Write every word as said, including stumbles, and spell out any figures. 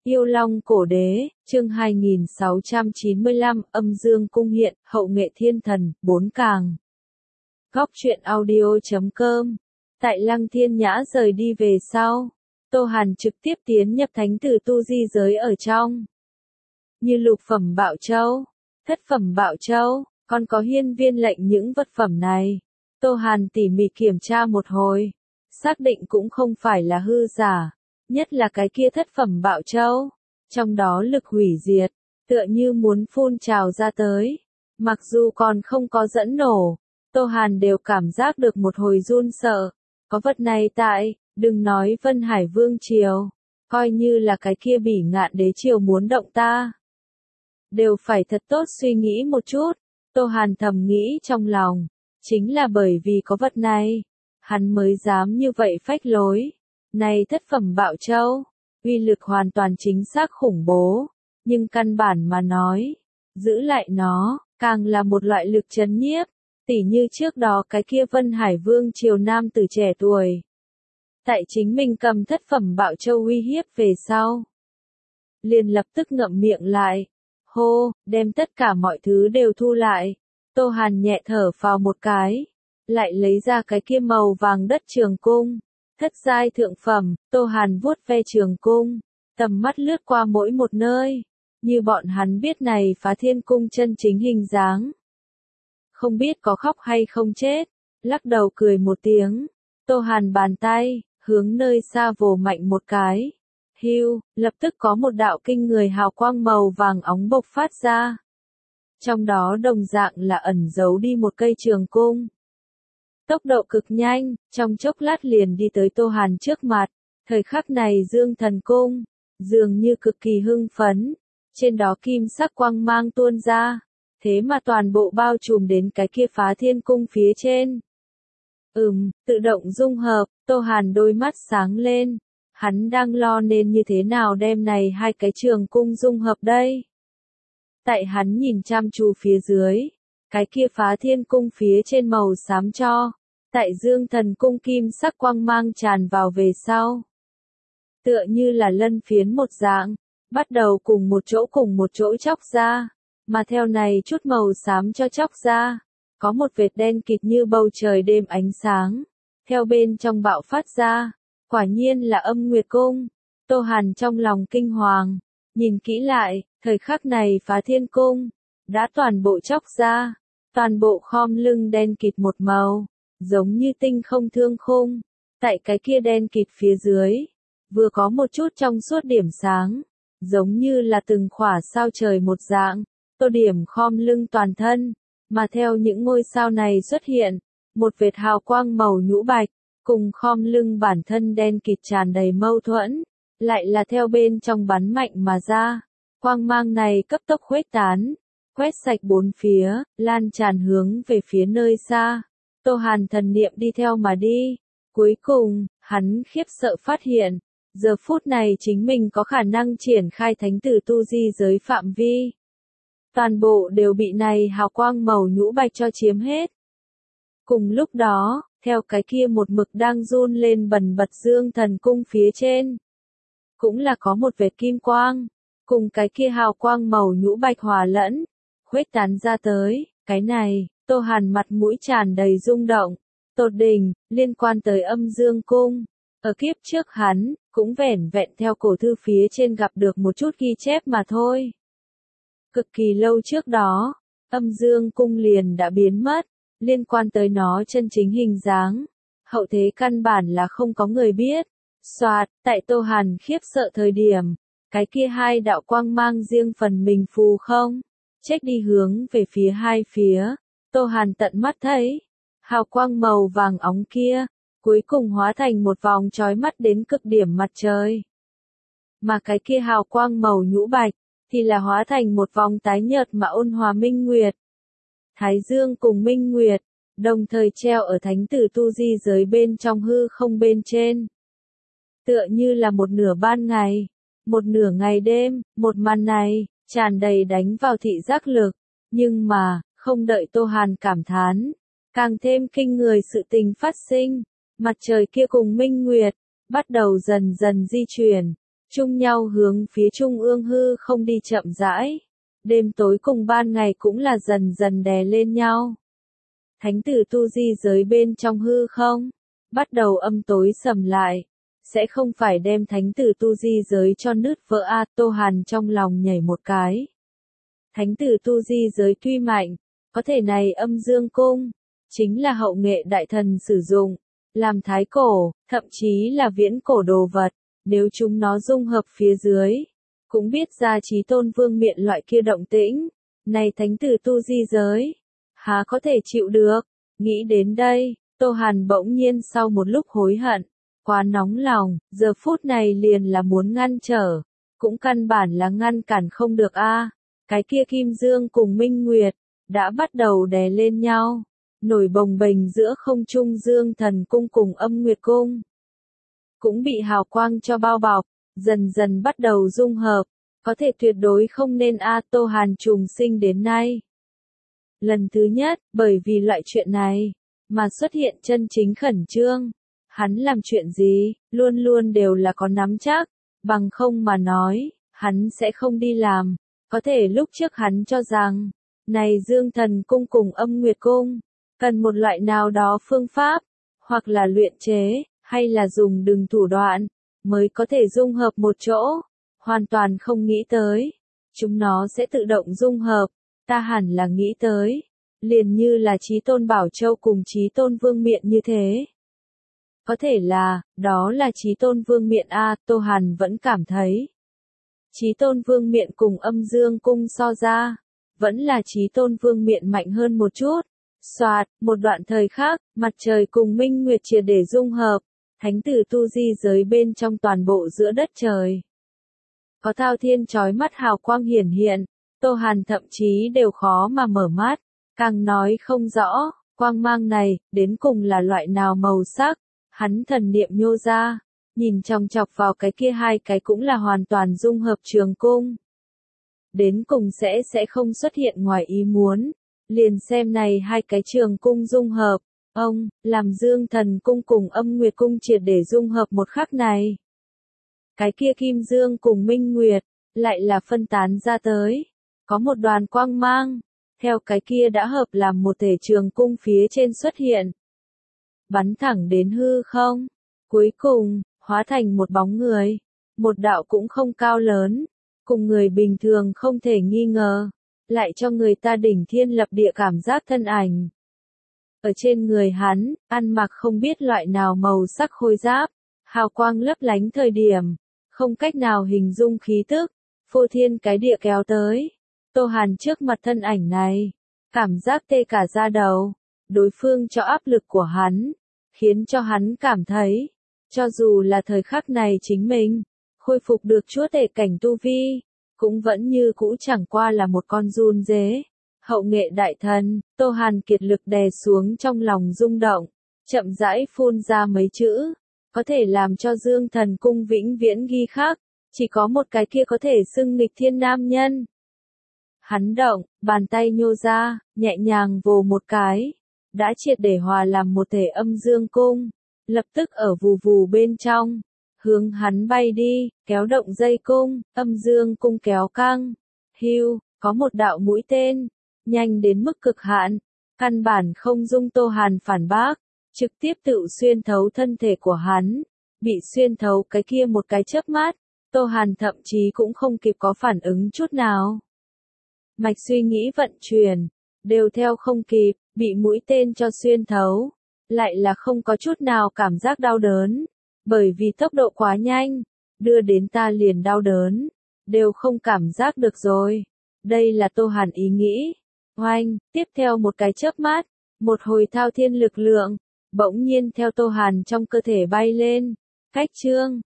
Yêu Long Cổ Đế, chương hai nghìn sáu trăm chín mươi lăm, Âm Dương Cung Hiện, Hậu Nghệ Thiên Thần, bốn càng. Góc truyện audio chấm com. Tại Lăng Thiên Nhã rời đi về sau, Tô Hàn trực tiếp tiến nhập thánh tử tu di giới ở trong. Như lục phẩm Bạo Châu, thất phẩm Bạo Châu, còn có hiên viên lệnh những vật phẩm này. Tô Hàn tỉ mỉ kiểm tra một hồi, xác định cũng không phải là hư giả. Nhất là cái kia thất phẩm Bạo Châu, trong đó lực hủy diệt, tựa như muốn phun trào ra tới. Mặc dù còn không có dẫn nổ, Tô Hàn đều cảm giác được một hồi run sợ. Có vật này tại, đừng nói Vân Hải Vương Triều, coi như là cái kia Bỉ Ngạn Đế Triều muốn động ta, đều phải thật tốt suy nghĩ một chút. Tô Hàn thầm nghĩ trong lòng, chính là bởi vì có vật này, hắn mới dám như vậy phách lối. Này thất phẩm Bạo Châu, uy lực hoàn toàn chính xác khủng bố, nhưng căn bản mà nói, giữ lại nó, càng là một loại lực chấn nhiếp, tỉ như trước đó cái kia Vân Hải Vương Triều nam tử trẻ tuổi. Tại chính mình cầm thất phẩm Bạo Châu uy hiếp về sau, liền lập tức ngậm miệng lại, hô, đem tất cả mọi thứ đều thu lại. Tô Hàn nhẹ thở phào một cái, lại lấy ra cái kia màu vàng đất trường cung. Thất giai thượng phẩm, Tô Hàn vuốt ve trường cung, tầm mắt lướt qua mỗi một nơi, như bọn hắn biết này Phá Thiên Cung chân chính hình dáng. Không biết có khóc hay không chết, lắc đầu cười một tiếng, Tô Hàn bàn tay, hướng nơi xa vồ mạnh một cái. Hưu, lập tức có một đạo kinh người hào quang màu vàng óng bộc phát ra. Trong đó đồng dạng là ẩn giấu đi một cây trường cung. Tốc độ cực nhanh, trong chốc lát liền đi tới Tô Hàn trước mặt. Thời khắc này Dương Thần Cung, dường như cực kỳ hưng phấn, trên đó kim sắc quang mang tuôn ra, thế mà toàn bộ bao trùm đến cái kia Phá Thiên Cung phía trên. Ừm, tự động dung hợp, Tô Hàn đôi mắt sáng lên, hắn đang lo nên như thế nào đem này hai cái trường cung dung hợp đây. Tại hắn nhìn chăm chú phía dưới, cái kia Phá Thiên Cung phía trên màu xám cho, tại Dương Thần Cung kim sắc quang mang tràn vào về sau. Tựa như là lân phiến một dạng, bắt đầu cùng một chỗ cùng một chỗ chóc ra, mà theo này chút màu xám cho chóc ra, có một vệt đen kịt như bầu trời đêm ánh sáng, theo bên trong bạo phát ra, quả nhiên là Âm Nguyệt Cung. Tô Hàn trong lòng kinh hoàng, nhìn kỹ lại, thời khắc này Phá Thiên Cung đã toàn bộ chóc ra, toàn bộ khom lưng đen kịt một màu, giống như tinh không thương khung. Tại cái kia đen kịt phía dưới, vừa có một chút trong suốt điểm sáng, giống như là từng khỏa sao trời một dạng. Tô điểm khom lưng toàn thân, mà theo những ngôi sao này xuất hiện, một vệt hào quang màu nhũ bạch, cùng khom lưng bản thân đen kịt tràn đầy mâu thuẫn, lại là theo bên trong bắn mạnh mà ra. Quang mang này cấp tốc khuếch tán, quét sạch bốn phía, lan tràn hướng về phía nơi xa. Tô Hàn thần niệm đi theo mà đi. Cuối cùng, hắn khiếp sợ phát hiện, giờ phút này chính mình có khả năng triển khai thánh tử tu di giới phạm vi. Toàn bộ đều bị này hào quang màu nhũ bạch cho chiếm hết. Cùng lúc đó, theo cái kia một mực đang run lên bần bật Dương Thần Cung phía trên, cũng là có một vệt kim quang, cùng cái kia hào quang màu nhũ bạch hòa lẫn, khuếch tán ra tới. Cái này, Tô Hàn mặt mũi tràn đầy rung động, tột đỉnh, liên quan tới Âm Dương Cung. Ở kiếp trước hắn, cũng vẻn vẹn theo cổ thư phía trên gặp được một chút ghi chép mà thôi. Cực kỳ lâu trước đó, Âm Dương Cung liền đã biến mất, liên quan tới nó chân chính hình dáng, hậu thế căn bản là không có người biết. Soạt, tại Tô Hàn khiếp sợ thời điểm, cái kia hai đạo quang mang riêng phần mình phù không, chết đi hướng về phía hai phía. Tô Hàn tận mắt thấy, hào quang màu vàng óng kia, cuối cùng hóa thành một vòng chói mắt đến cực điểm mặt trời. Mà cái kia hào quang màu nhũ bạch, thì là hóa thành một vòng tái nhợt mà ôn hòa minh nguyệt. Thái Dương cùng minh nguyệt, đồng thời treo ở thánh tử tu di giới bên trong hư không bên trên. Tựa như là một nửa ban ngày, một nửa ngày đêm, một màn này, tràn đầy đánh vào thị giác lực. Nhưng mà, không đợi Tô Hàn cảm thán, càng thêm kinh người sự tình phát sinh. Mặt trời kia cùng minh nguyệt, bắt đầu dần dần di chuyển, chung nhau hướng phía trung ương hư không đi chậm rãi. Đêm tối cùng ban ngày cũng là dần dần đè lên nhau. Thánh tử tu di giới bên trong hư không, bắt đầu âm tối sầm lại. Sẽ không phải đem thánh tử tu di giới cho nứt vỡ a. Tô Hàn trong lòng nhảy một cái. Thánh tử tu di giới tuy mạnh, có thể này âm dương cung, chính là hậu nghệ đại thần sử dụng, làm thái cổ, thậm chí là viễn cổ đồ vật, nếu chúng nó dung hợp phía dưới, cũng biết ra Chí Tôn Vương miện loại kia động tĩnh, này thánh tử tu di giới, há có thể chịu được, nghĩ đến đây, Tô Hàn bỗng nhiên sau một lúc hối hận, quá nóng lòng, giờ phút này liền là muốn ngăn trở, cũng căn bản là ngăn cản không được a. Cái kia Kim Dương cùng Minh Nguyệt, đã bắt đầu đè lên nhau, nổi bồng bềnh giữa không trung Dương Thần Cung cùng Âm Nguyệt Cung. Cũng bị hào quang cho bao bọc, dần dần bắt đầu dung hợp, có thể tuyệt đối không nên a. Tô Hàn trùng sinh đến nay. Lần thứ nhất, bởi vì loại chuyện này, mà xuất hiện chân chính khẩn trương. Hắn làm chuyện gì, luôn luôn đều là có nắm chắc, bằng không mà nói, hắn sẽ không đi làm. Có thể lúc trước hắn cho rằng, này Dương Thần Cung cùng Âm Nguyệt Cung, cần một loại nào đó phương pháp, hoặc là luyện chế, hay là dùng đừng thủ đoạn, mới có thể dung hợp một chỗ, hoàn toàn không nghĩ tới. Chúng nó sẽ tự động dung hợp, ta hẳn là nghĩ tới, liền như là Chí Tôn Bảo Châu cùng Chí Tôn Vương Miện như thế. Có thể là, đó là Chí Tôn Vương Miện a. Tô Hàn vẫn cảm thấy. Chí Tôn Vương Miện cùng Âm Dương Cung so ra, vẫn là Chí Tôn Vương Miện mạnh hơn một chút. Soạt, một đoạn thời khác, mặt trời cùng Minh Nguyệt triệt để dung hợp, thánh tử tu di giới bên trong toàn bộ giữa đất trời. Có thao thiên chói mắt hào quang hiển hiện, Tô Hàn thậm chí đều khó mà mở mắt, càng nói không rõ, quang mang này, đến cùng là loại nào màu sắc, hắn thần niệm nhô ra, nhìn chòng chọc vào cái kia hai cái cũng là hoàn toàn dung hợp trường cung. Đến cùng sẽ sẽ không xuất hiện ngoài ý muốn, liền xem này hai cái trường cung dung hợp, ông, làm Dương Thần Cung cùng Âm Nguyệt Cung triệt để dung hợp một khắc này. Cái kia Kim Dương cùng Minh Nguyệt, lại là phân tán ra tới, có một đoàn quang mang, theo cái kia đã hợp làm một thể trường cung phía trên xuất hiện. Bắn thẳng đến hư không, cuối cùng, hóa thành một bóng người, một đạo cũng không cao lớn, cùng người bình thường không thể nghi ngờ, lại cho người ta đỉnh thiên lập địa cảm giác thân ảnh. Ở trên người hắn, ăn mặc không biết loại nào màu sắc khôi giáp, hào quang lấp lánh thời điểm, không cách nào hình dung khí tức, phô thiên cái địa kéo tới. Tô Hàn trước mặt thân ảnh này, cảm giác tê cả da đầu, đối phương cho áp lực của hắn, khiến cho hắn cảm thấy, cho dù là thời khắc này chính mình, khôi phục được chúa tể cảnh tu vi, cũng vẫn như cũ chẳng qua là một con giun dế. Hậu nghệ đại thần, Tô Hàn kiệt lực đè xuống trong lòng rung động, chậm rãi phun ra mấy chữ, có thể làm cho Dương Thần Cung vĩnh viễn ghi khắc, chỉ có một cái kia có thể xưng nghịch thiên nam nhân. Hắn động, bàn tay nhô ra, nhẹ nhàng vồ một cái, đã triệt để hòa làm một thể Âm Dương Cung, lập tức ở vù vù bên trong, hướng hắn bay đi, kéo động dây cung, Âm Dương Cung kéo căng, hưu, có một đạo mũi tên, nhanh đến mức cực hạn, căn bản không dung Tô Hàn phản bác, trực tiếp tự xuyên thấu thân thể của hắn, bị xuyên thấu cái kia một cái chớp mắt, Tô Hàn thậm chí cũng không kịp có phản ứng chút nào. Mạch suy nghĩ vận chuyển, đều theo không kịp, bị mũi tên cho xuyên thấu, lại là không có chút nào cảm giác đau đớn, bởi vì tốc độ quá nhanh, đưa đến ta liền đau đớn, đều không cảm giác được rồi. Đây là Tô Hàn ý nghĩ. Oanh, tiếp theo một cái chớp mắt, một hồi thao thiên lực lượng, bỗng nhiên theo Tô Hàn trong cơ thể bay lên, cách chương,